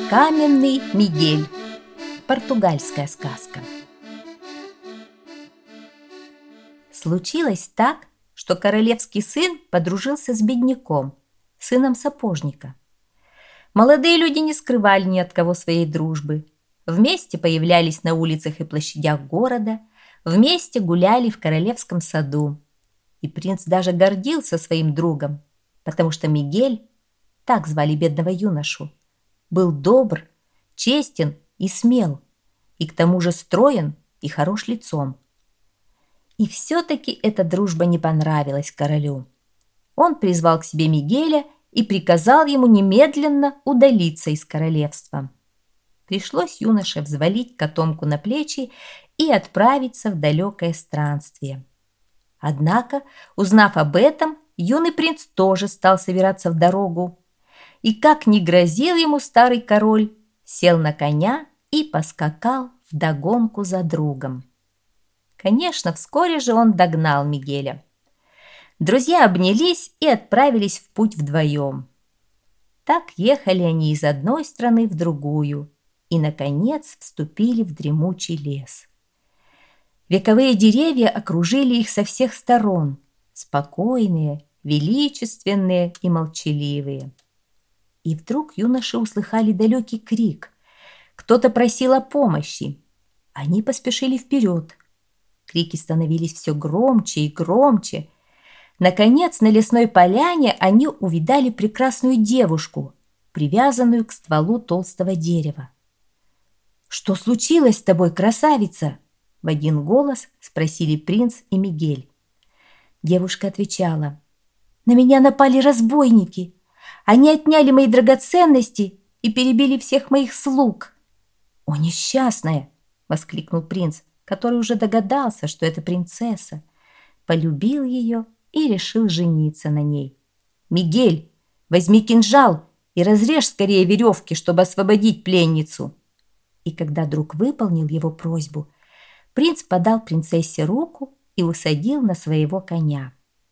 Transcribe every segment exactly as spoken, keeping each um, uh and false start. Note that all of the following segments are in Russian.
Каменный Мигель. Португальская сказка. Случилось так, что королевский сын подружился с бедняком, сыном сапожника. Молодые люди не скрывали ни от кого своей дружбы. Вместе появлялись на улицах и площадях города, вместе гуляли в королевском саду. И принц даже гордился своим другом, потому что Мигель, так звали бедного юношу, был добр, честен и смел, и к тому же строен и хорош лицом. И все-таки эта дружба не понравилась королю. Он призвал к себе Мигеля и приказал ему немедленно удалиться из королевства. Пришлось юноше взвалить котомку на плечи и отправиться в далекое странствие. Однако, узнав об этом, юный принц тоже стал собираться в дорогу. И как ни грозил ему старый король, сел на коня и поскакал вдогонку за другом. Конечно, вскоре же он догнал Мигеля. Друзья обнялись и отправились в путь вдвоем. Так ехали они из одной страны в другую и, наконец, вступили в дремучий лес. Вековые деревья окружили их со всех сторон, спокойные, величественные и молчаливые. И вдруг юноши услыхали далекий крик. Кто-то просил о помощи. Они поспешили вперед. Крики становились все громче и громче. Наконец, на лесной поляне они увидали прекрасную девушку, привязанную к стволу толстого дерева. «Что случилось с тобой, красавица?» — в один голос спросили принц и Мигель. Девушка отвечала: «На меня напали разбойники. Они отняли мои драгоценности и перебили всех моих слуг». «О, несчастная!» — воскликнул принц, который уже догадался, что это принцесса, полюбил ее и решил жениться на ней. «Мигель, возьми кинжал и разрежь скорее веревки, чтобы освободить пленницу». И когда друг выполнил его просьбу, принц подал принцессе руку и усадил на своего коня.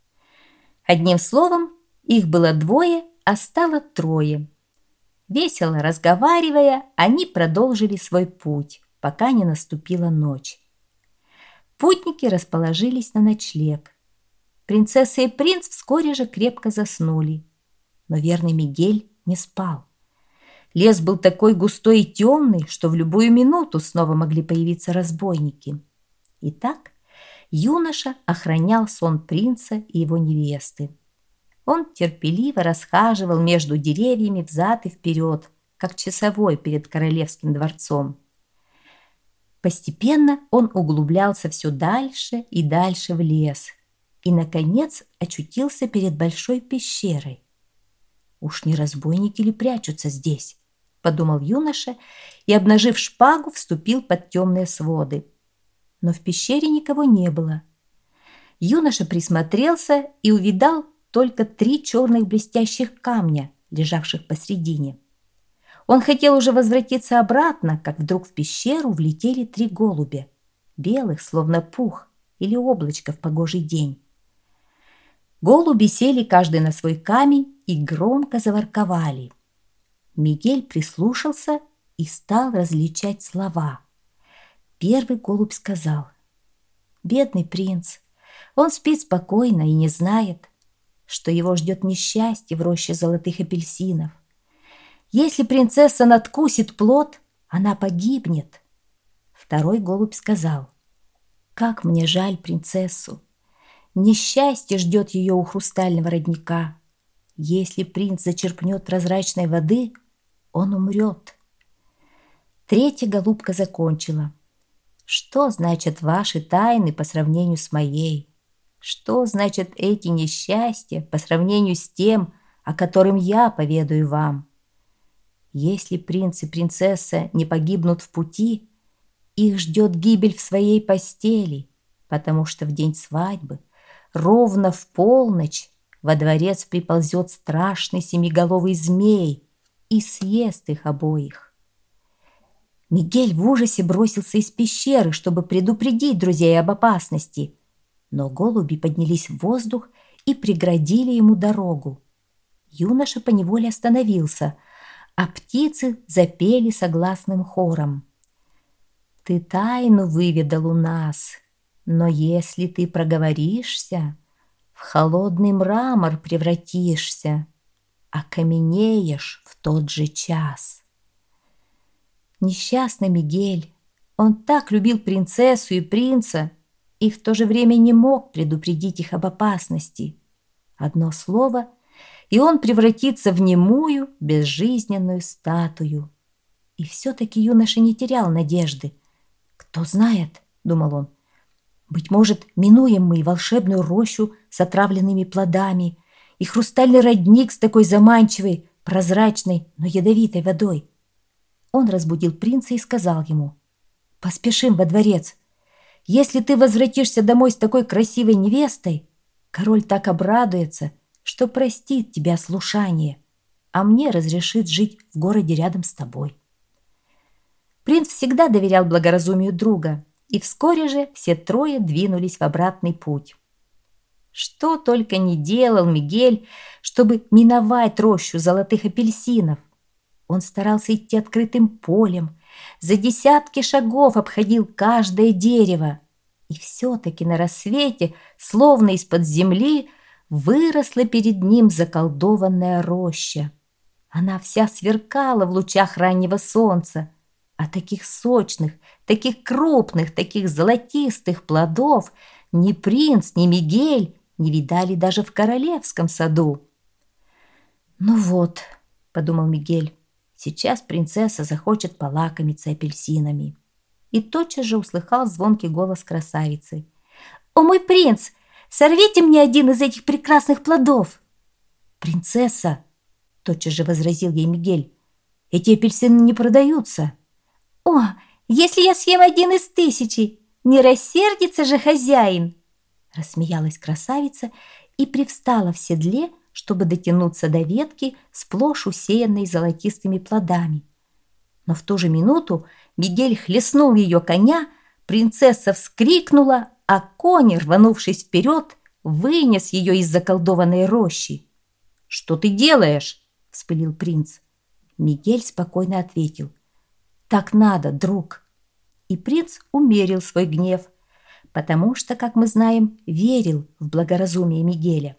Одним словом, их было двое, а стало трое. Весело разговаривая, они продолжили свой путь, пока не наступила ночь. Путники расположились на ночлег. Принцесса и принц вскоре же крепко заснули. Но верный Мигель не спал. Лес был такой густой и темный, что в любую минуту снова могли появиться разбойники. Итак, юноша охранял сон принца и его невесты. Он терпеливо расхаживал между деревьями взад и вперед, как часовой перед королевским дворцом. Постепенно он углублялся все дальше и дальше в лес и, наконец, очутился перед большой пещерой. «Уж не разбойники ли прячутся здесь?» — подумал юноша и, обнажив шпагу, вступил под темные своды. Но в пещере никого не было. Юноша присмотрелся и увидал только три черных блестящих камня, лежавших посредине. Он хотел уже возвратиться обратно, как вдруг в пещеру влетели три голубя, белых, словно пух или облачко в погожий день. Голуби сели каждый на свой камень и громко заворковали. Мигель прислушался и стал различать слова. Первый голубь сказал: «Бедный принц, он спит спокойно и не знает, что его ждет несчастье в роще золотых апельсинов. Если принцесса надкусит плод, она погибнет». Второй голубь сказал: «Как мне жаль принцессу! Несчастье ждет ее у хрустального родника. Если принц зачерпнет прозрачной воды, он умрет». Третья голубка закончила: «Что значат ваши тайны по сравнению с моей? Что значат эти несчастья по сравнению с тем, о котором я поведаю вам? Если принц и принцесса не погибнут в пути, их ждет гибель в своей постели, потому что в день свадьбы, ровно в полночь, во дворец приползет страшный семиголовый змей и съест их обоих». Мигель в ужасе бросился из пещеры, чтобы предупредить друзей об опасности, но голуби поднялись в воздух и преградили ему дорогу. Юноша поневоле остановился, а птицы запели согласным хором. Ты тайну выведал у нас, но если ты проговоришься, в холодный мрамор превратишься, окаменеешь в тот же час. Несчастный Мигель, он так любил принцессу и принца, и в то же время не мог предупредить их об опасности. Одно слово, и он превратится в немую, безжизненную статую. И все-таки юноша не терял надежды. «Кто знает, — думал он, — быть может, минуем мы и волшебную рощу с отравленными плодами, и хрустальный родник с такой заманчивой, прозрачной, но ядовитой водой». Он разбудил принца и сказал ему: «Поспешим во дворец. Если ты возвратишься домой с такой красивой невестой, король так обрадуется, что простит тебе ослушание, а мне разрешит жить в городе рядом с тобой». Принц всегда доверял благоразумию друга, и вскоре же все трое двинулись в обратный путь. Что только не делал Мигель, чтобы миновать рощу золотых апельсинов. Он старался идти открытым полем, за десятки шагов обходил каждое дерево. И все-таки на рассвете, словно из-под земли, выросла перед ним заколдованная роща. Она вся сверкала в лучах раннего солнца, а таких сочных, таких крупных, таких золотистых плодов ни принц, ни Мигель не видали даже в королевском саду. «Ну вот, — подумал Мигель, — сейчас принцесса захочет полакомиться апельсинами». И тотчас же услыхал звонкий голос красавицы. «О, мой принц, сорвите мне один из этих прекрасных плодов!» «Принцесса, — тотчас же возразил ей Мигель, — эти апельсины не продаются». «О, если я съем один из тысячи, не рассердится же хозяин!» Рассмеялась красавица и привстала в седле, чтобы дотянуться до ветки, сплошь усеянной золотистыми плодами. Но в ту же минуту Мигель хлестнул ее коня, принцесса вскрикнула, а конь, рванувшись вперед, вынес ее из заколдованной рощи. «Что ты делаешь?» — вспылил принц. Мигель спокойно ответил: «Так надо, друг». И принц умерил свой гнев, потому что, как мы знаем, верил в благоразумие Мигеля.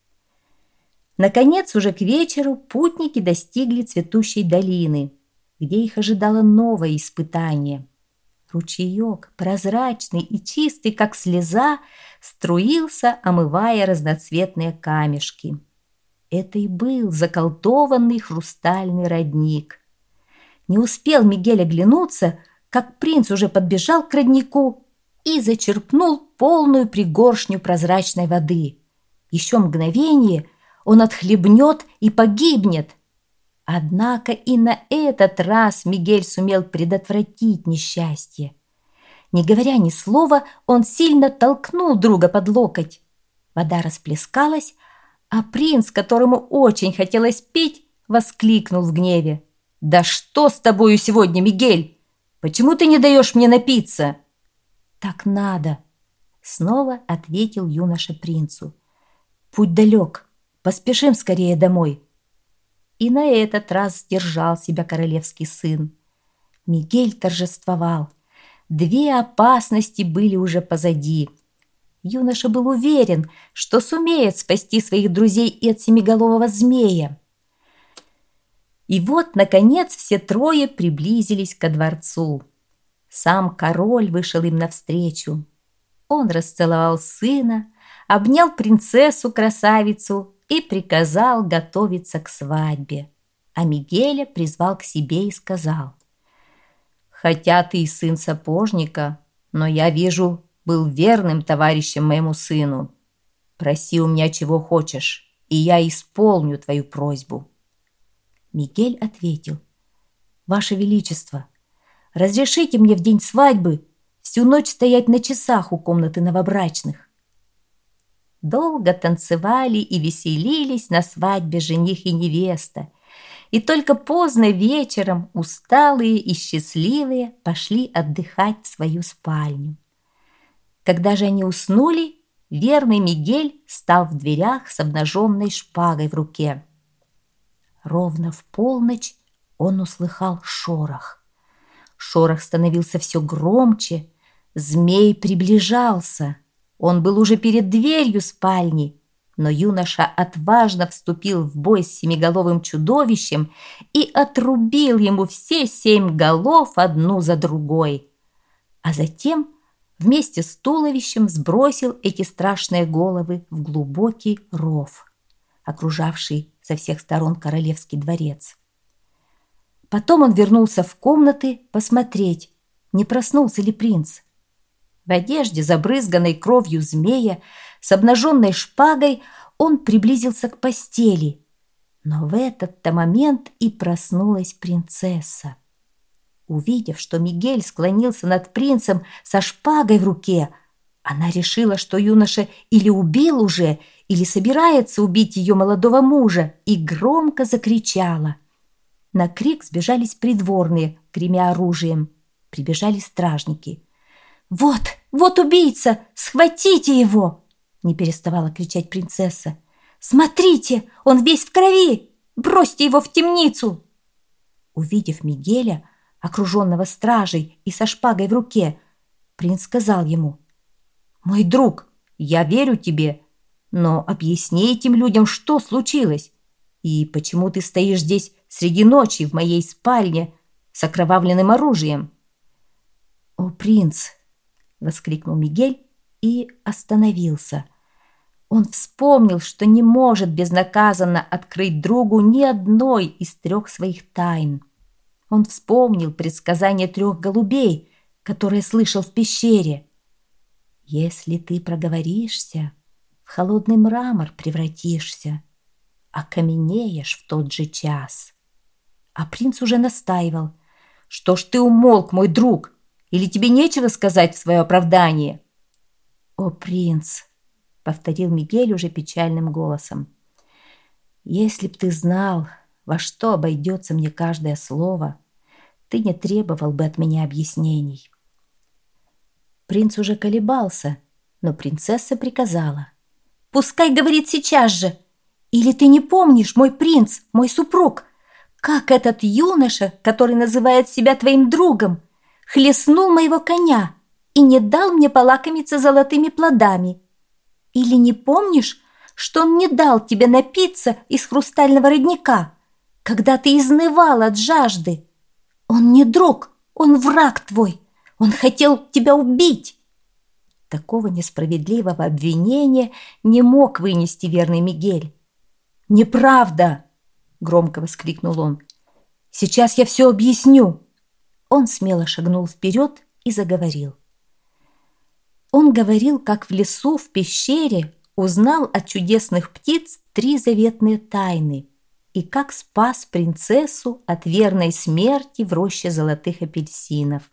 Наконец, уже к вечеру путники достигли цветущей долины, где их ожидало новое испытание. Ручеек, прозрачный и чистый, как слеза, струился, омывая разноцветные камешки. Это и был заколдованный хрустальный родник. Не успел Мигель оглянуться, как принц уже подбежал к роднику и зачерпнул полную пригоршню прозрачной воды. Еще мгновение он отхлебнет и погибнет. Однако и на этот раз Мигель сумел предотвратить несчастье. Не говоря ни слова, он сильно толкнул друга под локоть. Вода расплескалась, а принц, которому очень хотелось пить, воскликнул в гневе: «Да что с тобою сегодня, Мигель? Почему ты не даешь мне напиться?» «Так надо», — снова ответил юноша принцу. «Путь далек, поспешим скорее домой». И на этот раз сдержал себя королевский сын. Мигель торжествовал. Две опасности были уже позади. Юноша был уверен, что сумеет спасти своих друзей и от семиголового змея. И вот, наконец, все трое приблизились ко дворцу. Сам король вышел им навстречу. Он расцеловал сына, обнял принцессу-красавицу и приказал готовиться к свадьбе. А Мигеля призвал к себе и сказал: «Хотя ты и сын сапожника, но я вижу, был верным товарищем моему сыну. Проси у меня чего хочешь, и я исполню твою просьбу». Мигель ответил: «Ваше Величество, разрешите мне в день свадьбы всю ночь стоять на часах у комнаты новобрачных». Долго танцевали и веселились на свадьбе жених и невеста, и только поздно вечером, усталые и счастливые, пошли отдыхать в свою спальню. Когда же они уснули, верный Мигель стал в дверях с обнаженной шпагой в руке. Ровно в полночь он услыхал шорох. Шорох становился все громче, змей приближался. Он был уже перед дверью спальни, но юноша отважно вступил в бой с семиголовым чудовищем и отрубил ему все семь голов одну за другой. А затем вместе с туловищем сбросил эти страшные головы в глубокий ров, окружавший со всех сторон королевский дворец. Потом он вернулся в комнаты посмотреть, не проснулся ли принц. В одежде, забрызганной кровью змея, с обнаженной шпагой, он приблизился к постели. Но в этот-то момент и проснулась принцесса. Увидев, что Мигель склонился над принцем со шпагой в руке, она решила, что юноша или убил уже, или собирается убить ее молодого мужа, и громко закричала. На крик сбежались придворные, гремя оружием. Прибежали стражники. «Вот, вот убийца! Схватите его!» не переставала кричать принцесса. «Смотрите, он весь в крови! Бросьте его в темницу!» Увидев Мигеля, окруженного стражей и со шпагой в руке, принц сказал ему: «Мой друг, я верю тебе, но объясни этим людям, что случилось, и почему ты стоишь здесь среди ночи в моей спальне с окровавленным оружием». «О, принц!» — воскликнул Мигель и остановился. Он вспомнил, что не может безнаказанно открыть другу ни одной из трех своих тайн. Он вспомнил предсказание трех голубей, которые слышал в пещере. «Если ты проговоришься, в холодный мрамор превратишься, окаменеешь в тот же час». А принц уже настаивал: «Что ж ты умолк, мой друг? Или тебе нечего сказать в свое оправдание?» «О, принц!» — повторил Мигель уже печальным голосом. «Если б ты знал, во что обойдется мне каждое слово, ты не требовал бы от меня объяснений». Принц уже колебался, но принцесса приказала: «Пускай говорит сейчас же! Или ты не помнишь, мой принц, мой супруг, как этот юноша, который называет себя твоим другом, хлестнул моего коня и не дал мне полакомиться золотыми плодами? Или не помнишь, что он не дал тебе напиться из хрустального родника, когда ты изнывал от жажды? Он не друг, он враг твой, он хотел тебя убить». Такого несправедливого обвинения не мог вынести верный Мигель. «Неправда!» — громко воскликнул он. «Сейчас я все объясню». Он смело шагнул вперед и заговорил. Он говорил, как в лесу, в пещере, узнал от чудесных птиц три заветные тайны и как спас принцессу от верной смерти в роще золотых апельсинов.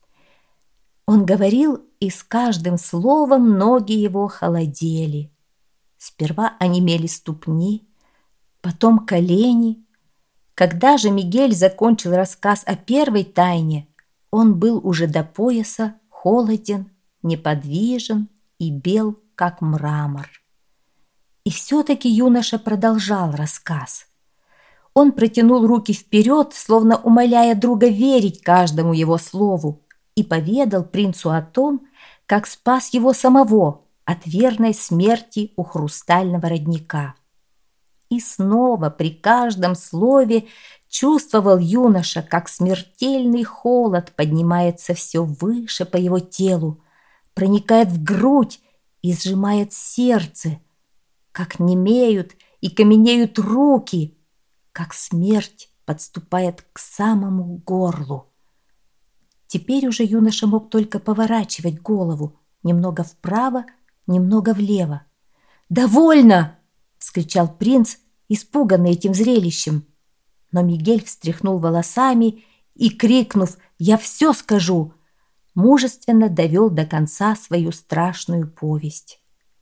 Он говорил, и с каждым словом ноги его холодели. Сперва онемели ступни, потом колени. Когда же Мигель закончил рассказ о первой тайне, он был уже до пояса холоден, неподвижен и бел, как мрамор. И все-таки юноша продолжал рассказ. Он протянул руки вперед, словно умоляя друга верить каждому его слову, и поведал принцу о том, как спас его самого от верной смерти у хрустального родника. И снова при каждом слове чувствовал юноша, как смертельный холод поднимается все выше по его телу, проникает в грудь и сжимает сердце, как немеют и каменеют руки, как смерть подступает к самому горлу. Теперь уже юноша мог только поворачивать голову немного вправо, немного влево. «Довольно!» — вскричал принц, испуганный этим зрелищем. Но Мигель встряхнул волосами и, крикнув «Я все скажу!», мужественно довел до конца свою страшную повесть.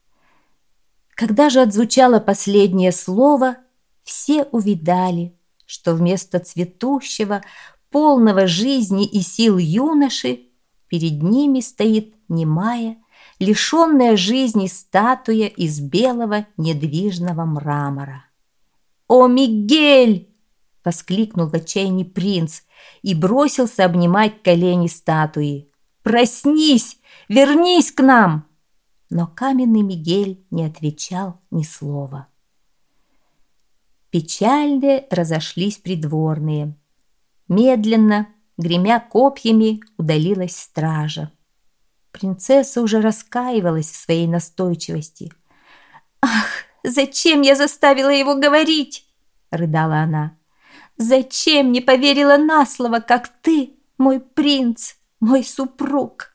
Когда же отзвучало последнее слово, все увидали, что вместо цветущего, полного жизни и сил юноши перед ними стоит немая, лишенная жизни статуя из белого недвижного мрамора. «О, Мигель!» — воскликнул в отчаянии принц и бросился обнимать колени статуи. «Проснись! Вернись к нам!» Но каменный Мигель не отвечал ни слова. Печально разошлись придворные. Медленно, гремя копьями, удалилась стража. Принцесса уже раскаивалась в своей настойчивости. «Ах, зачем я заставила его говорить?» — рыдала она. «Зачем не поверила на слово, как ты, мой принц, мой супруг?»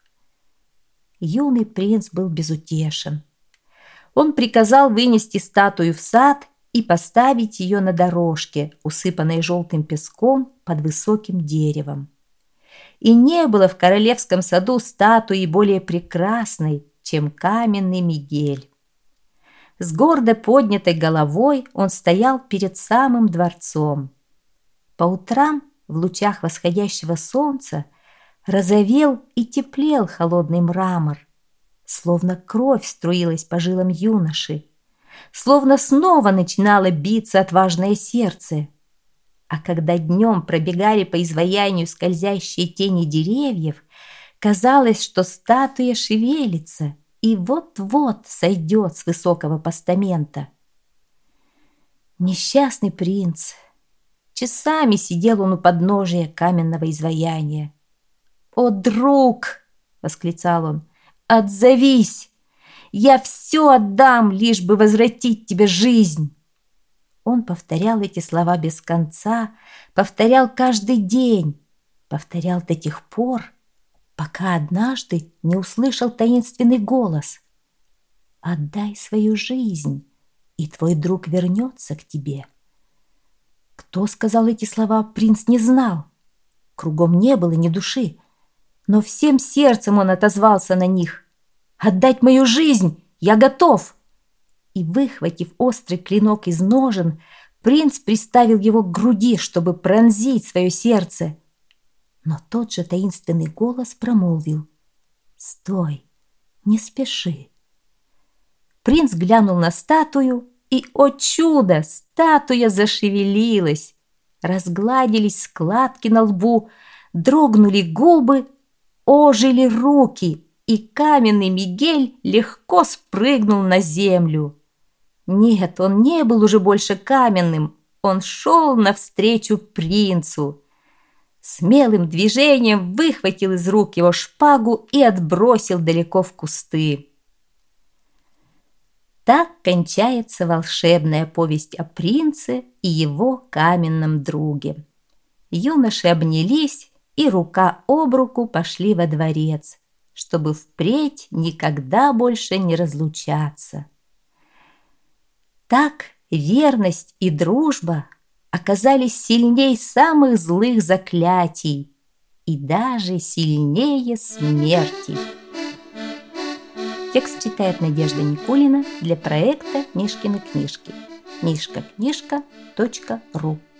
Юный принц был безутешен. Он приказал вынести статую в сад и поставить ее на дорожке, усыпанной желтым песком под высоким деревом. И не было в королевском саду статуи более прекрасной, чем каменный Мигель. С гордо поднятой головой он стоял перед самым дворцом. По утрам в лучах восходящего солнца розовел и теплел холодный мрамор, словно кровь струилась по жилам юноши, словно снова начинало биться отважное сердце. А когда днем пробегали по изваянию скользящие тени деревьев, казалось, что статуя шевелится и вот-вот сойдет с высокого постамента. Несчастный принц! Часами сидел он у подножия каменного изваяния. «О, друг!» — восклицал он. «Отзовись! Я все отдам, лишь бы возвратить тебе жизнь!» Он повторял эти слова без конца, повторял каждый день, повторял до тех пор, пока однажды не услышал таинственный голос. «Отдай свою жизнь, и твой друг вернется к тебе». Кто сказал эти слова, принц не знал. Кругом не было ни души, но всем сердцем он отозвался на них. «Отдать мою жизнь! Я готов!» И, выхватив острый клинок из ножен, принц приставил его к груди, чтобы пронзить свое сердце. Но тот же таинственный голос промолвил: «Стой, не спеши». Принц глянул на статую, и, о чудо, статуя зашевелилась. Разгладились складки на лбу, дрогнули губы, ожили руки, и каменный Мигель легко спрыгнул на землю. Нет, он не был уже больше каменным, он шел навстречу принцу. Смелым движением выхватил из рук его шпагу и отбросил далеко в кусты. Так кончается волшебная повесть о принце и его каменном друге. Юноши обнялись и рука об руку пошли во дворец, чтобы впредь никогда больше не разлучаться. Так верность и дружба оказались сильней самых злых заклятий и даже сильнее смерти. Текст читает Надежда Никулина для проекта «Мишкины книжки». мишка книжка точка ру